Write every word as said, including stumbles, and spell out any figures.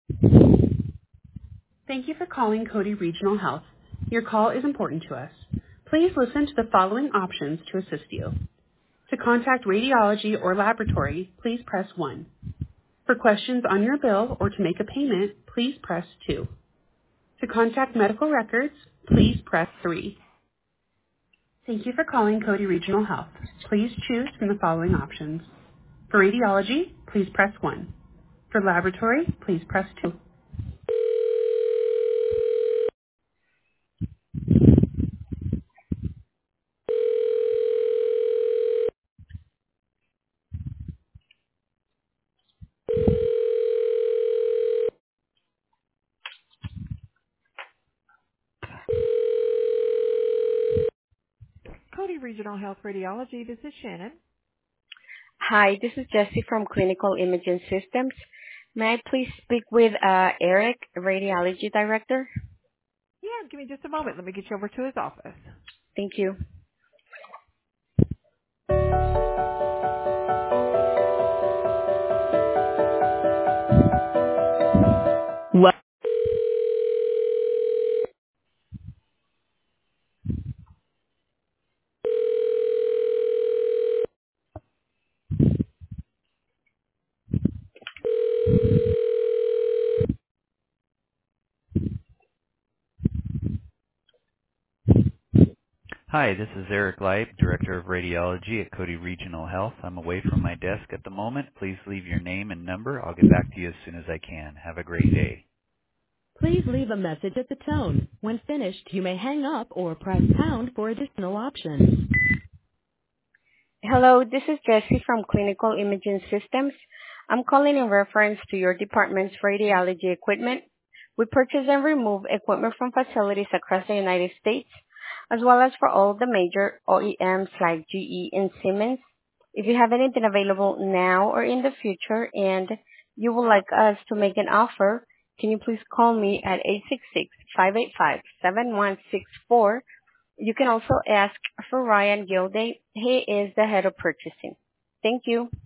Thank you for calling Cody Regional Health. Your call is important to us. Please listen to the following options to assist you. To contact radiology or laboratory, please press one. For questions on your bill or to make a payment, please press two. To contact medical records, please press three. Thank you for calling Cody Regional Health. Please choose from the following options. For radiology, please press one. For laboratory, please press two. Cody Regional Health Radiology, this is Shannon. Hi, this is Jessie from Clinical Imaging Systems. May I please speak with uh, Eric, Radiology Director? Yeah, give me just a moment. Let me get you over to his office. Thank you. Well, Hi, this is Eric Leib, Director of Radiology at Cody Regional Health. I'm away from my desk at the moment. Please leave your name and number. I'll get back to you as soon as I can. Have a great day. Please leave a message at the tone. When finished, you may hang up or press pound for additional options. Hello, this is Jessie from Clinical Imaging Systems. I'm calling in reference to your department's radiology equipment. We purchase and remove equipment from facilities across the United States, as well as for all the major O E Ms like G E and Siemens. If you have anything available now or in the future and you would like us to make an offer, can you please call me at eight six six, five eight five, seven one six four. You can also ask for Ryan Gilday. He is the head of purchasing. Thank you.